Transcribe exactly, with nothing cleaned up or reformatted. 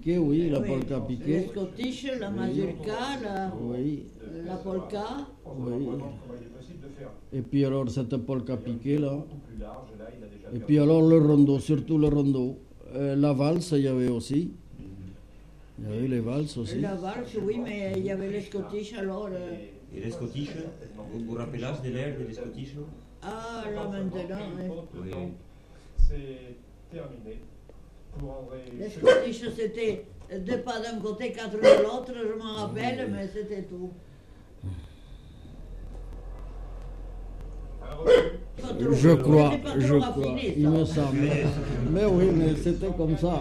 piqué, oui, la Oui. polka Le piqué. Scottish, la mazurka, la, Oui, la polka. oui. Comment il est possible de faire Et puis alors cette polka piqué là. beaucoup plus large, là il a déjà Et perdu. puis alors le rondo, surtout le rondo. Euh, la valse, il y avait aussi. Il y avait les valses aussi. La valse, oui, mais il y avait le Scottish alors. euh, Et les Scottish, vous vous rappelez de l'air des Scottish? Ah, là maintenant, oui. Oui. C'est terminé. Pour André Les Chevalier. Scottish, c'était deux pas d'un côté, quatre de l'autre, je m'en rappelle, mais c'était tout. Un revenu. Pas trop. Je crois, C'était pas je trop crois, raffiné, il ça. me semble. Mais oui, mais c'était comme ça.